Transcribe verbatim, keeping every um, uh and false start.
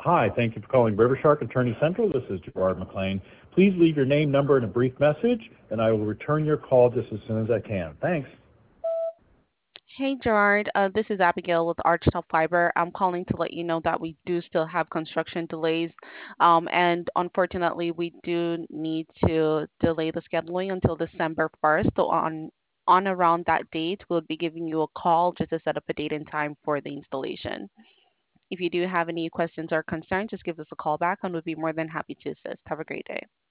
Hi, thank you for calling Rivershark Attorney Central. This is Gerard McLean. Please leave your name, number, and a brief message, and I will return your call just as soon as I can. Thanks. Hey Gerard, uh, this is Abigail with Archtop Fiber. I'm calling to let you know that we do still have construction delays, um, and unfortunately, we do need to delay the scheduling until December first. So on on around that date, we'll be giving you a call just to set up a date and time for the installation. If you do have any questions or concerns, just give us a call back, and we'll be more than happy to assist. Have a great day.